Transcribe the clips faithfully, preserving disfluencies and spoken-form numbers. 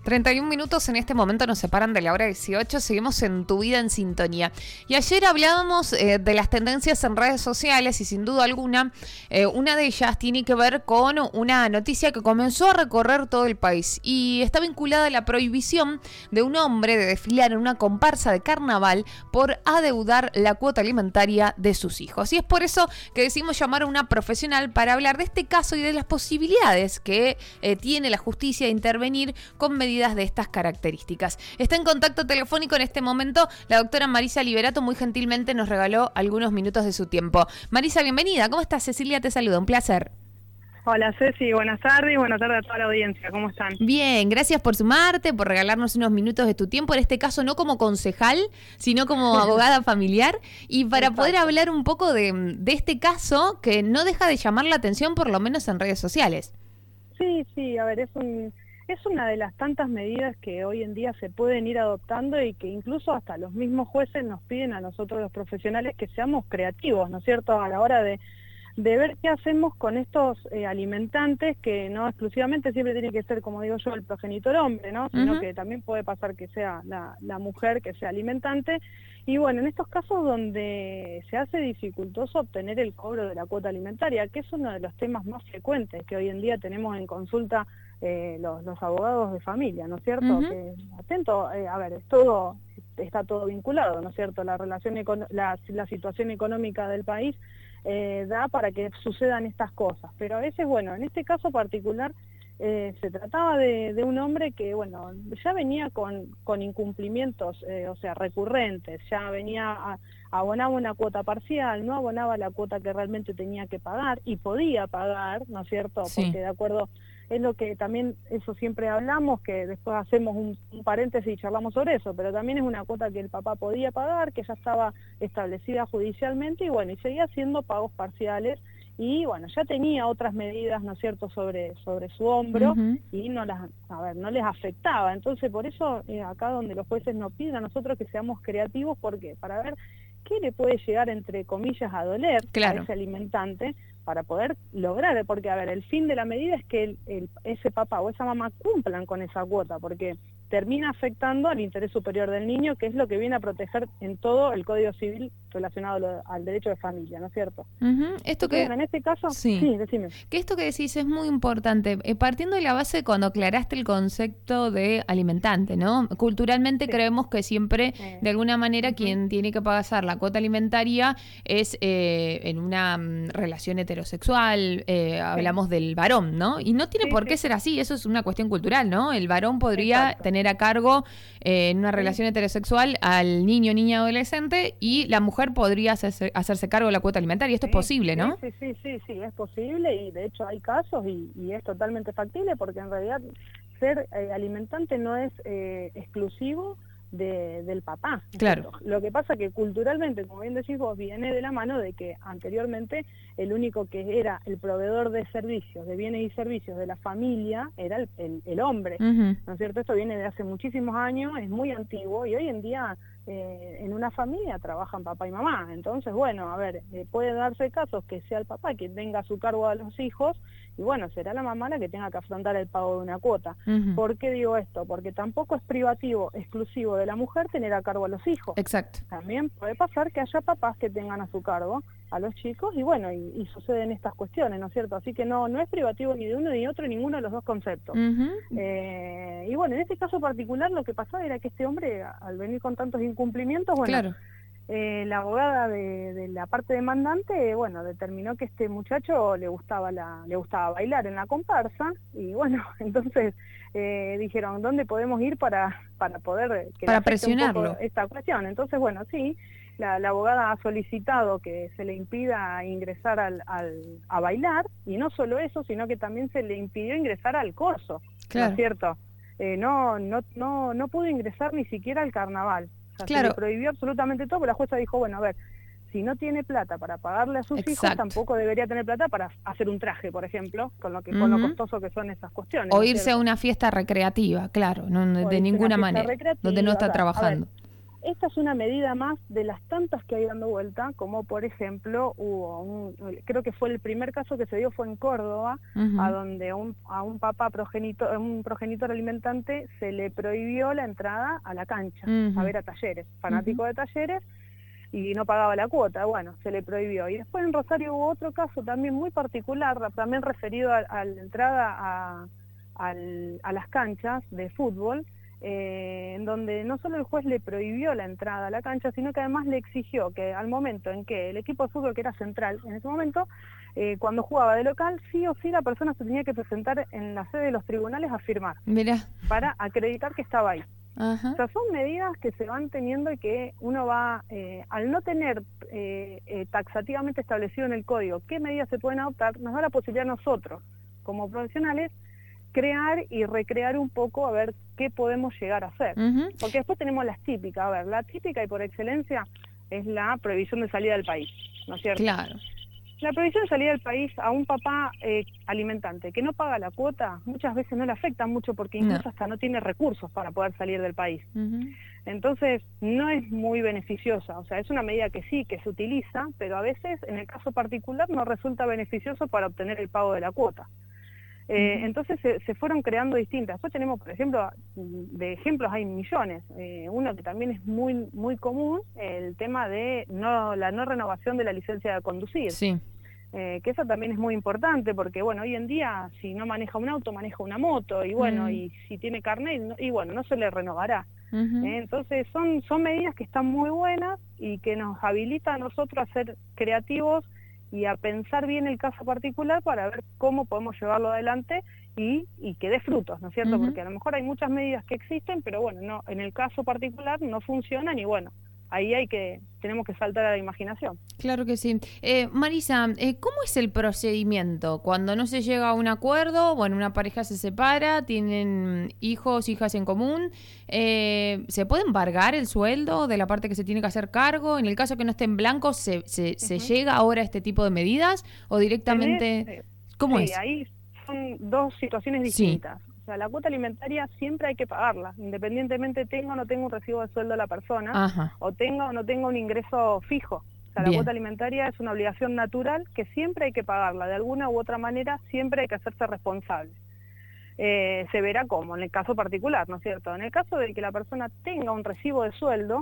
treinta y un minutos en este momento nos separan de la hora dieciocho. Seguimos en Tu Vida en Sintonía. Y ayer hablábamos eh, de las tendencias en redes sociales y sin duda alguna, eh, una de ellas tiene que ver con una noticia que comenzó a recorrer todo el país y está vinculada a la prohibición de un hombre de desfilar en una comparsa de carnaval por adeudar la cuota alimentaria de sus hijos. Y es por eso que decidimos llamar a una profesional para hablar de este caso y de las posibilidades que eh, tiene la justicia de intervenir con medidas de estas características. Está en contacto telefónico en este momento la doctora Marisa Liberato, muy gentilmente nos regaló algunos minutos de su tiempo. Marisa, bienvenida. ¿Cómo estás? Cecilia te saluda, un placer. Hola Ceci, buenas tardes y buenas tardes a toda la audiencia, ¿cómo están? Bien, gracias por sumarte, por regalarnos unos minutos de tu tiempo, en este caso no como concejal, sino como abogada familiar, y para Exacto. poder hablar un poco de, de este caso que no deja de llamar la atención, por lo menos en redes sociales. Sí, sí, a ver, es un... Es una de las tantas medidas que hoy en día se pueden ir adoptando y que incluso hasta los mismos jueces nos piden a nosotros los profesionales que seamos creativos, ¿no es cierto?, a la hora de, de ver qué hacemos con estos eh, alimentantes que no exclusivamente siempre tiene que ser, como digo yo, el progenitor hombre, ¿no?, sino uh-huh. que también puede pasar que sea la, la mujer que sea alimentante. Y bueno, en estos casos donde se hace dificultoso obtener el cobro de la cuota alimentaria, que es uno de los temas más frecuentes que hoy en día tenemos en consulta eh, los, los abogados de familia, ¿no es cierto? Uh-huh. Que, atento, eh, a ver, es todo, está todo vinculado, ¿no es cierto? La relación la, la situación económica del país eh, da para que sucedan estas cosas, pero a veces, bueno, en este caso particular, Eh, se trataba de, de un hombre que, bueno, ya venía con, con incumplimientos, eh, o sea, recurrentes, ya venía, a, abonaba una cuota parcial, no abonaba la cuota que realmente tenía que pagar y podía pagar, ¿no es cierto? Sí. Porque de acuerdo, es lo que también, eso siempre hablamos, que después hacemos un, un paréntesis y charlamos sobre eso, pero también es una cuota que el papá podía pagar, que ya estaba establecida judicialmente y bueno, y seguía haciendo pagos parciales. Y bueno, ya tenía otras medidas, ¿no es cierto?, sobre, sobre su hombro uh-huh. y no las, a ver, no les afectaba. Entonces, por eso, eh, acá donde los jueces nos piden a nosotros que seamos creativos, porque para ver qué le puede llegar, entre comillas, a doler claro. a ese alimentante, para poder lograr, porque a ver, el fin de la medida es que el, el, ese papá o esa mamá cumplan con esa cuota, porque termina afectando al interés superior del niño, que es lo que viene a proteger en todo el Código Civil relacionado a lo, al derecho de familia, ¿no es cierto? Uh-huh. Esto que bueno, en este caso, sí. sí, decime. Que esto que decís es muy importante, eh, partiendo de la base cuando aclaraste el concepto de alimentante, ¿no? Culturalmente sí. creemos que siempre, eh. de alguna manera, uh-huh. quien tiene que pagar la cuota alimentaria es eh, en una um, relación heterosexual, eh, sí. hablamos del varón, ¿no? Y no tiene sí, por qué sí. ser así, eso es una cuestión cultural, ¿no? El varón podría Exacto. tener a cargo eh, en una relación sí. heterosexual al niño, niña, adolescente, y la mujer podría hacerse, hacerse cargo de la cuota alimentaria. Esto sí, es posible, ¿no? Sí, sí, sí, sí, es posible y de hecho hay casos y, y es totalmente factible porque en realidad ser eh, alimentante no es eh, exclusivo de, del papá. Claro. Lo que pasa que culturalmente, como bien decís vos, viene de la mano de que anteriormente el único que era el proveedor de servicios, de bienes y servicios de la familia, era el, el, el hombre, uh-huh. ¿no es cierto? Esto viene de hace muchísimos años, es muy antiguo y hoy en día eh, en una familia trabajan papá y mamá. Entonces, bueno, a ver, eh, puede darse casos que sea el papá quien tenga a su cargo a los hijos y bueno, será la mamá la que tenga que afrontar el pago de una cuota. Uh-huh. ¿Por qué digo esto? Porque tampoco es privativo, exclusivo de la mujer tener a cargo a los hijos. Exacto. También puede pasar que haya papás que tengan a su cargo a los chicos y bueno, y, y suceden estas cuestiones, ¿no es cierto? Así que no no es privativo ni de uno ni de otro, ninguno de los dos conceptos. Uh-huh. Eh, y bueno, en este caso particular lo que pasaba era que este hombre, al venir con tantos incumplimientos, bueno, claro. eh, la abogada de, de la parte demandante, bueno, determinó que este muchacho le gustaba la le gustaba bailar en la comparsa y bueno, entonces eh, dijeron, ¿dónde podemos ir para para poder que para presionarlo esta cuestión? Entonces, bueno, sí, La, la abogada ha solicitado que se le impida ingresar al, al, a bailar, y no solo eso, sino que también se le impidió ingresar al corso, claro. ¿no es cierto? Eh, no, no, no, no pudo ingresar ni siquiera al carnaval. O sea, claro. Se le prohibió absolutamente todo, pero la jueza dijo, bueno, a ver, si no tiene plata para pagarle a sus Exacto. hijos, tampoco debería tener plata para hacer un traje, por ejemplo, con lo que uh-huh. con lo costoso que son esas cuestiones. O irse a una fiesta recreativa, claro, no, de ninguna manera, donde no está trabajando. esta es una medida más de las tantas que hay dando vuelta, como por ejemplo, hubo un, creo que fue el primer caso que se dio fue en Córdoba, uh-huh. a donde un, a un papá progenitor, un progenitor alimentante se le prohibió la entrada a la cancha, uh-huh. a ver a Talleres, fanático uh-huh. de Talleres, y no pagaba la cuota, bueno, se le prohibió. Y después en Rosario hubo otro caso también muy particular, también referido a, a la entrada a, a, a las canchas de fútbol, Eh, en donde no solo el juez le prohibió la entrada a la cancha, sino que además le exigió que al momento en que el equipo de fútbol, que era Central en ese momento, eh, cuando jugaba de local, sí o sí la persona se tenía que presentar en la sede de los tribunales a firmar. Mirá. Para acreditar que estaba ahí. Ajá. O sea, son medidas que se van teniendo y que uno va, eh, al no tener eh, eh, taxativamente establecido en el código qué medidas se pueden adoptar, nos da la posibilidad a nosotros, como profesionales, crear y recrear un poco a ver qué podemos llegar a hacer. Uh-huh. Porque después tenemos las típicas. A ver, la típica y por excelencia es la prohibición de salida del país, ¿no es cierto? Claro. La prohibición de salida del país a un papá eh, alimentante que no paga la cuota, muchas veces no le afecta mucho porque incluso no. hasta no tiene recursos para poder salir del país. Uh-huh. Entonces, no es muy beneficiosa. O sea, es una medida que sí, que se utiliza, pero a veces, en el caso particular, no resulta beneficioso para obtener el pago de la cuota. Eh, entonces se, se fueron creando distintas. Después tenemos, por ejemplo, de ejemplos hay millones. Eh, uno que también es muy muy común, el tema de no la no renovación de la licencia de conducir. Sí. Eh, que eso también es muy importante porque, bueno, hoy en día si no maneja un auto, maneja una moto y, bueno, mm. y si tiene carnet, no, y bueno, no se le renovará. Uh-huh. Eh, entonces son, son medidas que están muy buenas y que nos habilitan a nosotros a ser creativos y a pensar bien el caso particular para ver cómo podemos llevarlo adelante y, y que dé frutos, ¿no es cierto? Uh-huh. Porque a lo mejor hay muchas medidas que existen, pero bueno, no, en el caso particular no funcionan y bueno, ahí hay que, tenemos que saltar a la imaginación. Claro que sí. Eh, Marisa, eh, ¿cómo es el procedimiento cuando no se llega a un acuerdo? Bueno, una pareja se separa, tienen hijos, hijas en común. Eh, ¿Se puede embargar el sueldo de la parte que se tiene que hacer cargo? En el caso que no esté en blanco, ¿se, se, uh-huh. se llega ahora a este tipo de medidas o directamente? ¿Tenés? ¿Cómo sí, es? Ahí son dos situaciones distintas. Sí. O sea, la cuota alimentaria siempre hay que pagarla, independientemente tenga o no tenga un recibo de sueldo la persona, Ajá. o tenga o no tenga un ingreso fijo. O sea, la Bien. cuota alimentaria es una obligación natural que siempre hay que pagarla, de alguna u otra manera siempre hay que hacerse responsable. Eh, se verá cómo, en el caso particular, ¿no es cierto? En el caso de que la persona tenga un recibo de sueldo,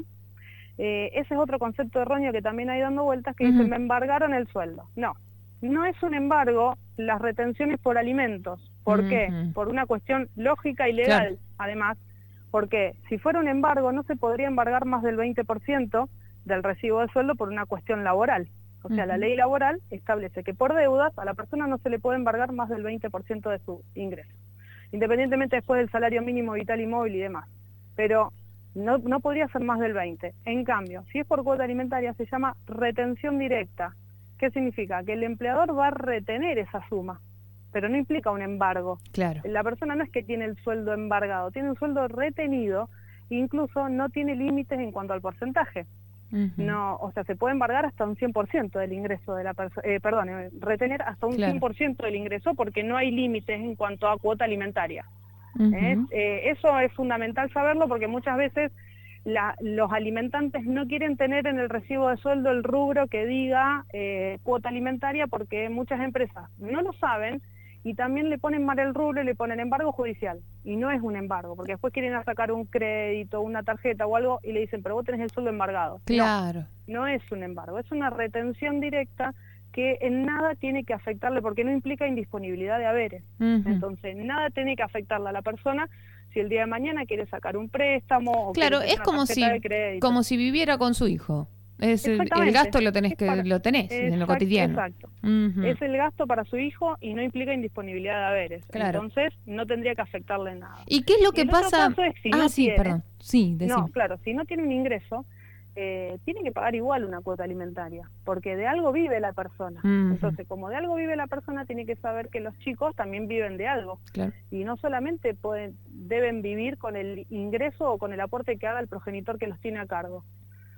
eh, ese es otro concepto erróneo que también hay dando vueltas, que uh-huh. dicen, me embargaron el sueldo. No, no es un embargo las retenciones por alimentos. ¿Por uh-huh. qué? Por una cuestión lógica y legal, claro. además, porque si fuera un embargo no se podría embargar más del veinte por ciento del recibo de sueldo por una cuestión laboral. O sea, uh-huh. la ley laboral establece que por deudas a la persona no se le puede embargar más del veinte por ciento de su ingreso, independientemente después del salario mínimo vital y móvil y demás. Pero no, no podría ser más del veinte por ciento. En cambio, si es por cuota alimentaria se llama retención directa. ¿Qué significa? Que el empleador va a retener esa suma, pero no implica un embargo. Claro. La persona no es que tiene el sueldo embargado, tiene un sueldo retenido, incluso no tiene límites en cuanto al porcentaje. Uh-huh. No, o sea, se puede embargar hasta un cien por ciento del ingreso de la persona, eh, perdón, eh, retener hasta un claro. cien por ciento del ingreso porque no hay límites en cuanto a cuota alimentaria. Uh-huh. ¿Eh? Eh, eso es fundamental saberlo porque muchas veces la, los alimentantes no quieren tener en el recibo de sueldo el rubro que diga eh, cuota alimentaria porque muchas empresas no lo saben y también le ponen mal el rubro y le ponen embargo judicial. Y no es un embargo, porque después quieren sacar un crédito, una tarjeta o algo y le dicen, pero vos tenés el sueldo embargado. Claro. No, no es un embargo, es una retención directa que en nada tiene que afectarle, porque no implica indisponibilidad de haberes. Uh-huh. Entonces, nada tiene que afectarle a la persona si el día de mañana quiere sacar un préstamo o claro, quiere es como si, como si viviera con su hijo. Es el, el gasto lo tenés que para, lo tenés exacto, en lo cotidiano. Exacto. Uh-huh. Es el gasto para su hijo y no implica indisponibilidad de haberes. Claro. Entonces no tendría que afectarle nada. ¿Y qué es lo que pasa? Es si ah, no sí, tiene, perdón. Sí, decime. No, claro, si no tiene un ingreso, eh, tiene que pagar igual una cuota alimentaria, porque de algo vive la persona. Uh-huh. Entonces, como de algo vive la persona, tiene que saber que los chicos también viven de algo. Claro. Y no solamente pueden, deben vivir con el ingreso o con el aporte que haga el progenitor que los tiene a cargo,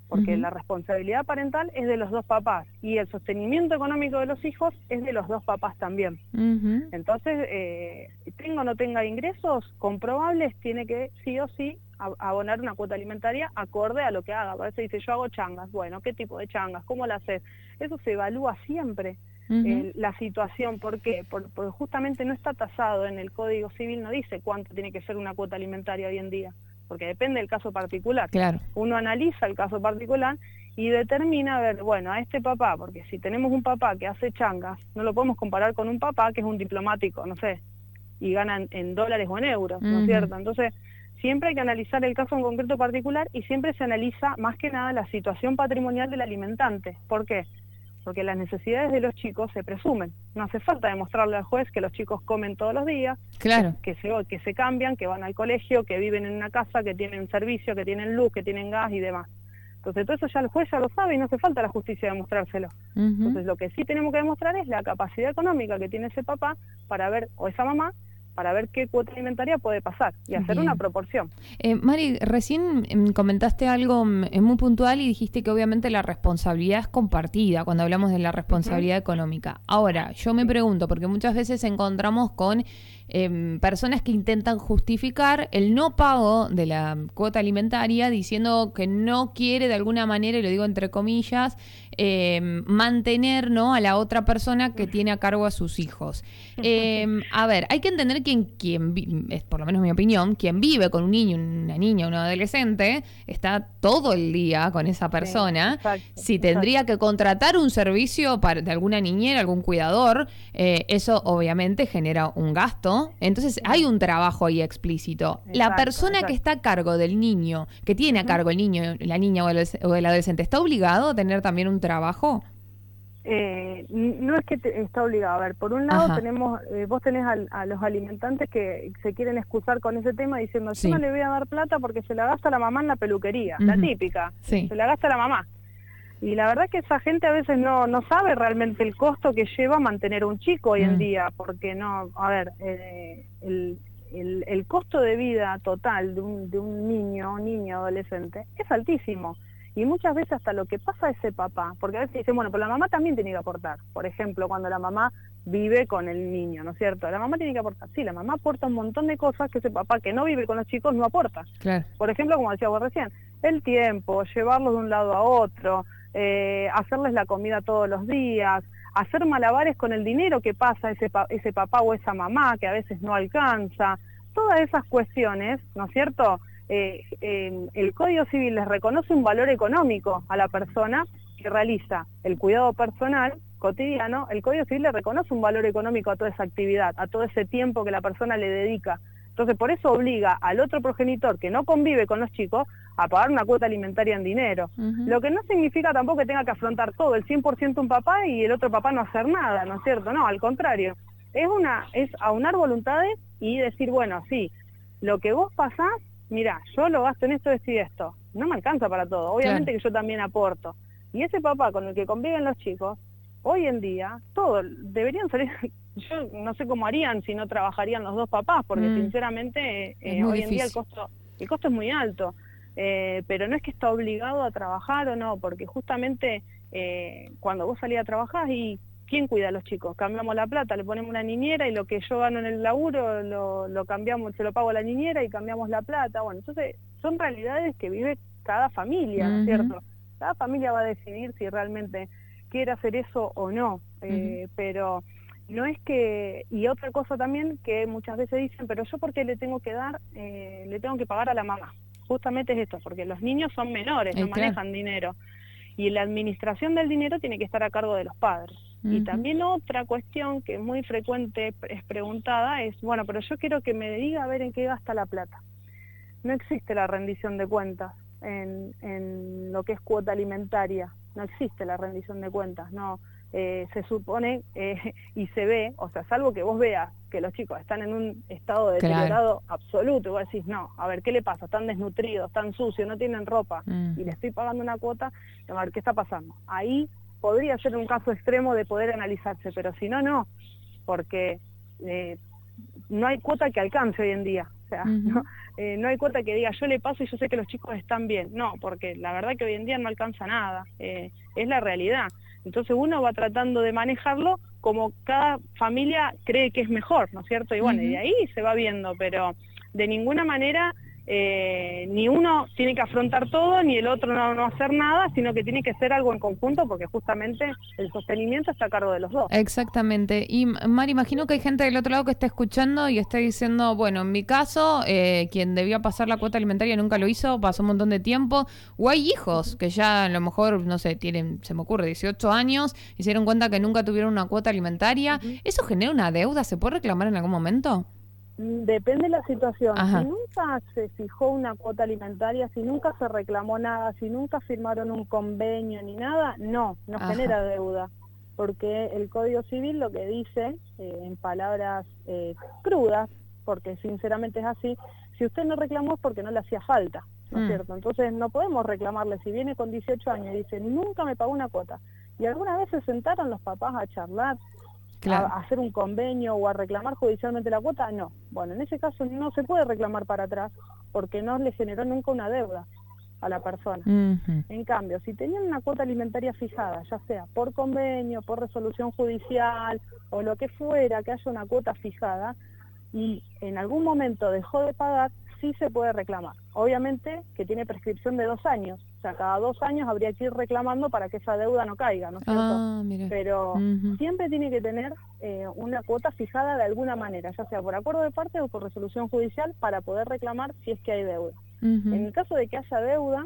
porque Uh-huh. la responsabilidad parental es de los dos papás y el sostenimiento económico de los hijos es de los dos papás también. Uh-huh. Entonces, eh, tenga o no tenga ingresos comprobables, tiene que sí o sí abonar una cuota alimentaria acorde a lo que haga. A veces dice, yo hago changas. Bueno, ¿qué tipo de changas? ¿Cómo la haces? Eso se evalúa siempre. Uh-huh. eh, la situación. ¿Por qué? Por, porque justamente no está tasado en el Código Civil, no dice cuánto tiene que ser una cuota alimentaria hoy en día, porque depende del caso particular. Claro. Uno analiza el caso particular y determina, a ver, bueno, a este papá, porque si tenemos un papá que hace changas, no lo podemos comparar con un papá que es un diplomático, no sé, y gana en, en dólares o en euros, ¿no es Uh-huh. cierto? Entonces, siempre hay que analizar el caso en concreto particular y siempre se analiza más que nada la situación patrimonial del alimentante. ¿Por qué? Porque las necesidades de los chicos se presumen. No hace falta demostrarle al juez que los chicos comen todos los días, claro. que, que, se, que se cambian, que van al colegio, que viven en una casa, que tienen servicio, que tienen luz, que tienen gas y demás. Entonces todo eso ya el juez ya lo sabe y no hace falta la justicia demostrárselo. Uh-huh. Entonces lo que sí tenemos que demostrar es la capacidad económica que tiene ese papá para ver, o esa mamá, para ver qué cuota alimentaria puede pasar y hacer Bien. Una proporción. Eh, Mari, recién eh, comentaste algo eh, muy puntual y dijiste que obviamente la responsabilidad es compartida cuando hablamos de la responsabilidad uh-huh. económica. Ahora, yo me pregunto, porque muchas veces encontramos con eh, personas que intentan justificar el no pago de la cuota alimentaria diciendo que no quiere de alguna manera, y lo digo entre comillas, eh, mantener, ¿no?, a la otra persona que tiene a cargo a sus hijos. Eh, a ver, hay que entender que quien, quien es por lo menos mi opinión, quien vive con un niño, una niña, un adolescente, está todo el día con esa persona. Sí, exacto, si tendría exacto. que contratar un servicio para, de alguna niñera, algún cuidador, eh, eso obviamente genera un gasto. Entonces sí. hay un trabajo ahí explícito. Exacto, la persona exacto. que está a cargo del niño, que tiene a cargo el niño, la niña o el, o el adolescente, ¿está obligado a tener también un trabajo? Eh, no es que te, está obligado. A ver, por un lado Ajá. tenemos, eh, vos tenés a, a los alimentantes que se quieren excusar con ese tema diciendo, sí. yo no le voy a dar plata porque se la gasta la mamá en la peluquería, uh-huh. la típica, sí. se la gasta la mamá. Y la verdad que esa gente a veces no, no sabe realmente el costo que lleva mantener un chico hoy uh-huh. en día, porque no, a ver, eh, el, el, el costo de vida total de un, de un niño, niña, adolescente, es altísimo. Y muchas veces hasta lo que pasa a ese papá, porque a veces dicen, bueno, pero la mamá también tiene que aportar. Por ejemplo, cuando la mamá vive con el niño, ¿no es cierto? La mamá tiene que aportar. Sí, la mamá aporta un montón de cosas que ese papá que no vive con los chicos no aporta. Claro. Por ejemplo, como decía vos recién, el tiempo, llevarlos de un lado a otro, eh, hacerles la comida todos los días, hacer malabares con el dinero que pasa ese, pa- ese papá o esa mamá que a veces no alcanza. Todas esas cuestiones, ¿no es cierto?, Eh, eh, el Código Civil les reconoce un valor económico a la persona que realiza el cuidado personal cotidiano. El Código Civil le reconoce un valor económico a toda esa actividad, a todo ese tiempo que la persona le dedica. Entonces, por eso obliga al otro progenitor que no convive con los chicos a pagar una cuota alimentaria en dinero. Uh-huh. Lo que no significa tampoco que tenga que afrontar todo, el cien por ciento un papá y el otro papá no hacer nada, ¿no es cierto? No, al contrario. Es, una, es aunar voluntades y decir, bueno, sí, lo que vos pasás, mira, yo lo gasto en esto, esto y esto. No me alcanza para todo. Obviamente claro. que yo también aporto. Y ese papá con el que conviven los chicos, hoy en día, todo, deberían salir, yo no sé cómo harían si no trabajarían los dos papás, porque mm. sinceramente eh, hoy difícil. en día el costo, el costo es muy alto. Eh, pero no es que está obligado a trabajar o no, porque justamente eh, cuando vos salís a trabajar y ¿quién cuida a los chicos? Cambiamos la plata, le ponemos una niñera y lo que yo gano en el laburo lo, lo cambiamos, se lo pago a la niñera y cambiamos la plata. Bueno, entonces son realidades que vive cada familia, ¿no es cierto? Cada familia va a decidir si realmente quiere hacer eso o no, eh, uh-huh. pero no es que... Y otra cosa también que muchas veces dicen, pero yo ¿por qué le tengo que dar, eh, le tengo que pagar a la mamá? Justamente es esto, porque los niños son menores, no eh, claro. manejan dinero. Y la administración del dinero tiene que estar a cargo de los padres. Uh-huh. Y también otra cuestión que es muy frecuente es preguntada es, bueno, pero yo quiero que me diga a ver en qué gasta la plata. No existe la rendición de cuentas en, en lo que es cuota alimentaria, no existe la rendición de cuentas, no. Eh, se supone eh, y se ve, o sea, salvo que vos veas que los chicos están en un estado de deteriorado claro. absoluto, y vos decís, no, a ver, ¿qué le pasa? Están desnutridos, están sucios, no tienen ropa, mm. y le estoy pagando una cuota, a ver, ¿qué está pasando? Ahí podría ser un caso extremo de poder analizarse, pero si no, no, porque eh, no hay cuota que alcance hoy en día. sea, Uh-huh. no, eh, no hay cuota que diga yo le paso y yo sé que los chicos están bien. No, porque la verdad que hoy en día no alcanza nada, eh, es la realidad. Entonces uno va tratando de manejarlo como cada familia cree que es mejor, ¿no es cierto? Y bueno, uh-huh. y de ahí se va viendo, pero de ninguna manera eh, ni uno tiene que afrontar todo, ni el otro no, no hacer nada, sino que tiene que ser algo en conjunto, porque justamente el sostenimiento está a cargo de los dos. Exactamente. Y Mari, imagino que hay gente del otro lado que está escuchando y está diciendo, bueno, en mi caso, eh, quien debía pasar la cuota alimentaria nunca lo hizo, pasó un montón de tiempo, o hay hijos que ya a lo mejor, no sé, tienen, se me ocurre, dieciocho años, y se dieron cuenta que nunca tuvieron una cuota alimentaria. Uh-huh. ¿Eso genera una deuda? ¿Se puede reclamar en algún momento? Depende de la situación. Ajá. Si nunca se fijó una cuota alimentaria, si nunca se reclamó nada, si nunca firmaron un convenio ni nada, no, no Ajá. genera deuda. Porque el Código Civil lo que dice, eh, en palabras eh, crudas, porque sinceramente es así, si usted no reclamó es porque no le hacía falta, ¿no es mm. cierto? Entonces no podemos reclamarle, si viene con dieciocho años y dice, nunca me pagó una cuota, y alguna vez se sentaron los papás a charlar, Claro. a hacer un convenio o a reclamar judicialmente la cuota, no. Bueno, en ese caso no se puede reclamar para atrás porque no le generó nunca una deuda a la persona. Uh-huh. En cambio, si tenían una cuota alimentaria fijada, ya sea por convenio, por resolución judicial o lo que fuera, que haya una cuota fijada y en algún momento dejó de pagar, sí se puede reclamar. Obviamente que tiene prescripción de dos años. O sea, cada dos años habría que ir reclamando para que esa deuda no caiga, ¿no es cierto? Ah, mira. Pero uh-huh. siempre tiene que tener eh, una cuota fijada de alguna manera, ya sea por acuerdo de parte o por resolución judicial, para poder reclamar si es que hay deuda. Uh-huh. En el caso de que haya deuda,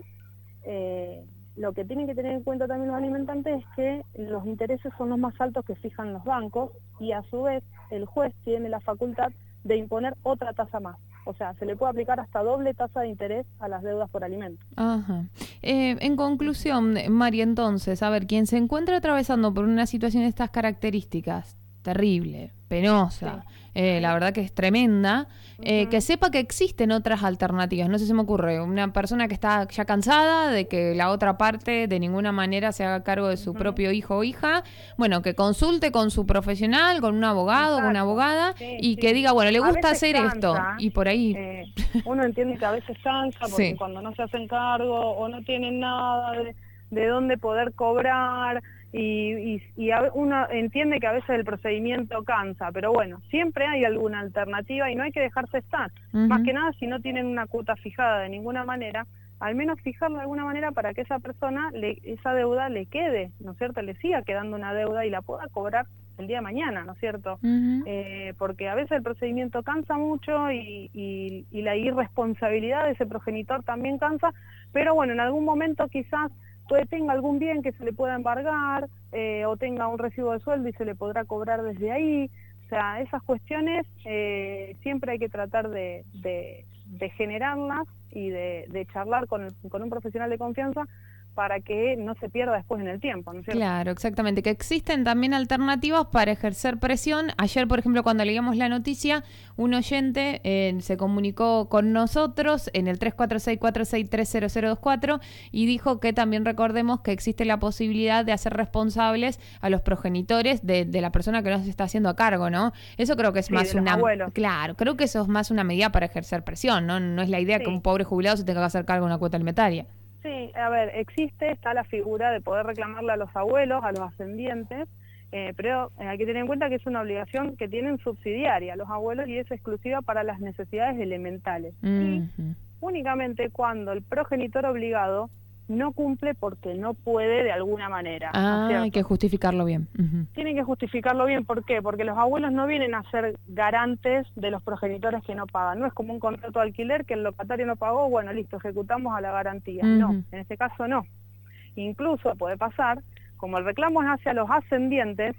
eh, lo que tienen que tener en cuenta también los alimentantes es que los intereses son los más altos que fijan los bancos y a su vez el juez tiene la facultad de imponer otra tasa más. O sea, se le puede aplicar hasta doble tasa de interés a las deudas por alimentos. Ajá. Eh, en conclusión, María, entonces, a ver, quien se encuentra atravesando por una situación de estas características, terrible, penosa, sí. eh, la verdad que es tremenda, eh, uh-huh. que sepa que existen otras alternativas. No sé si se me ocurre, una persona que está ya cansada de que la otra parte de ninguna manera se haga cargo de su uh-huh. propio hijo o hija, bueno, que consulte con su profesional, con un abogado, con una abogada, sí, y sí. que diga, bueno, le gusta hacer cansa, esto, y por ahí... Eh, uno entiende que a veces cansa, porque sí. cuando no se hacen cargo o no tienen nada de, de dónde poder cobrar... Y, y, y uno entiende que a veces el procedimiento cansa, pero bueno, siempre hay alguna alternativa y no hay que dejarse estar. Uh-huh. Más que nada, si no tienen una cuota fijada de ninguna manera, al menos fijarlo de alguna manera para que esa persona, le, esa deuda le quede, ¿no es cierto? Le siga quedando una deuda y la pueda cobrar el día de mañana, ¿no es cierto? Uh-huh. Eh, porque a veces el procedimiento cansa mucho y, y, y la irresponsabilidad de ese progenitor también cansa, pero bueno, en algún momento quizás puede tenga algún bien que se le pueda embargar eh, o tenga un recibo de sueldo y se le podrá cobrar desde ahí. O sea, esas cuestiones eh, siempre hay que tratar de, de, de generarlas y de, de charlar con, el, con un profesional de confianza para que no se pierda después en el tiempo, ¿no es cierto? Claro, exactamente, que existen también alternativas para ejercer presión. Ayer, por ejemplo, cuando leíamos la noticia, un oyente eh, se comunicó con nosotros en el tres cuatro seis, cuatro seis tres, cero cero dos cuatro y dijo que también recordemos que existe la posibilidad de hacer responsables a los progenitores de, de la persona que no se está haciendo a cargo, ¿no? Eso creo que es sí, más una... abuelos. Claro, creo que eso es más una medida para ejercer presión, ¿no? No es la idea sí. que un pobre jubilado se tenga que hacer cargo de una cuota alimentaria. Sí, a ver, existe, está la figura de poder reclamarle a los abuelos, a los ascendientes, eh, pero hay que tener en cuenta que es una obligación que tienen subsidiaria los abuelos y es exclusiva para las necesidades elementales. Uh-huh. Y únicamente cuando el progenitor obligado no cumple porque no puede de alguna manera. Ah, ¿no hay que justificarlo bien. Uh-huh. Tienen que justificarlo bien, ¿por qué? Porque los abuelos no vienen a ser garantes de los progenitores que no pagan. No es como un contrato de alquiler que el locatario no pagó, bueno, listo, ejecutamos a la garantía. Uh-huh. No, en este caso no. Incluso puede pasar, como el reclamo es hacia los ascendientes,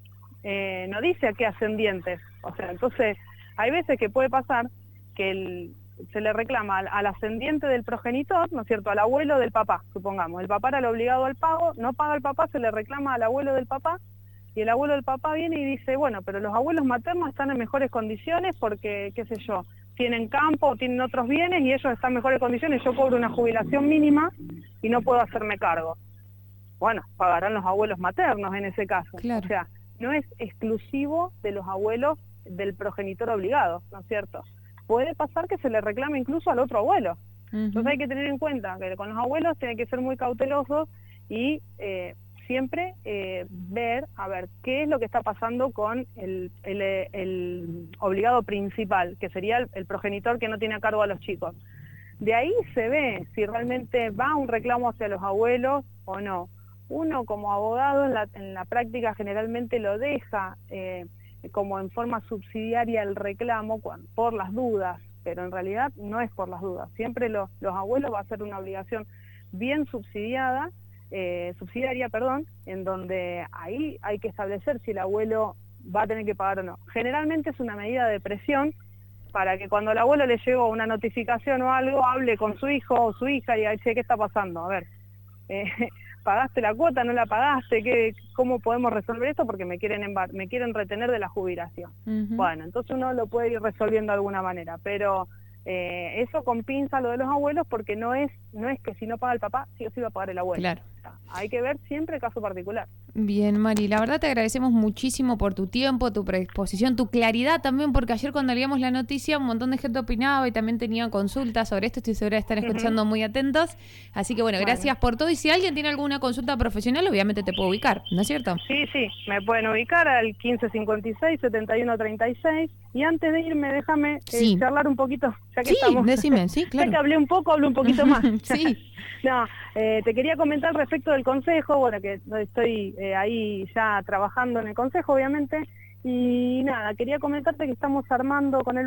eh, no dice a qué ascendientes. O sea, entonces, hay veces que puede pasar que el... se le reclama al, al ascendiente del progenitor, ¿no es cierto?, al abuelo del papá, supongamos. El papá era el obligado al pago, no paga el papá, se le reclama al abuelo del papá, y el abuelo del papá viene y dice, bueno, pero los abuelos maternos están en mejores condiciones porque, qué sé yo, tienen campo o tienen otros bienes y ellos están en mejores condiciones, yo cobro una jubilación mínima y no puedo hacerme cargo. Bueno, pagarán los abuelos maternos en ese caso. Claro. O sea, no es exclusivo de los abuelos del progenitor obligado, ¿no es cierto? puede pasar que se le reclame incluso al otro abuelo. Uh-huh. Entonces hay que tener en cuenta que con los abuelos tienen que ser muy cautelosos y eh, siempre eh, ver, a ver, qué es lo que está pasando con el, el, el obligado principal, que sería el, el progenitor que no tiene a cargo a los chicos. De ahí se ve si realmente va un reclamo hacia los abuelos o no. Uno como abogado en la, en la práctica generalmente lo deja eh, como en forma subsidiaria el reclamo cuando, por las dudas, pero en realidad no es por las dudas. Siempre lo, los abuelos va a ser una obligación bien subsidiada, eh, subsidiaria, perdón, en donde ahí hay que establecer si el abuelo va a tener que pagar o no. Generalmente es una medida de presión para que cuando al abuelo le llegó una notificación o algo, hable con su hijo o su hija y diga, che, ¿qué está pasando? A ver, eh, ¿pagaste la cuota? ¿No la pagaste? ¿Qué, ¿Cómo podemos resolver esto? Porque me quieren embar me quieren retener de la jubilación. Uh-huh. Bueno, entonces uno lo puede ir resolviendo de alguna manera, pero eh, eso con pinza lo de los abuelos porque no es no es que si no paga el papá, sí o sí va a pagar el abuelo. Claro. O sea, hay que ver siempre el caso particular. Bien, Mari, la verdad te agradecemos muchísimo por tu tiempo, tu predisposición, tu claridad también, porque ayer cuando leíamos la noticia un montón de gente opinaba y también tenía consultas sobre esto, estoy segura de estar escuchando uh-huh. muy atentos, así que bueno, bueno, gracias por todo y si alguien tiene alguna consulta profesional, obviamente te puedo ubicar, ¿no es cierto? Sí, sí, me pueden ubicar al quince cincuenta y seis, setenta y uno treinta y seis y antes de irme déjame sí. eh, charlar un poquito, ya que sí, estamos. decime, sí, claro. Ya que hablé un poco, hablo un poquito más. sí. No, eh, te quería comentar respecto del consejo, bueno, que estoy eh, ahí ya trabajando en el consejo, obviamente, y nada, quería comentarte que estamos armando con el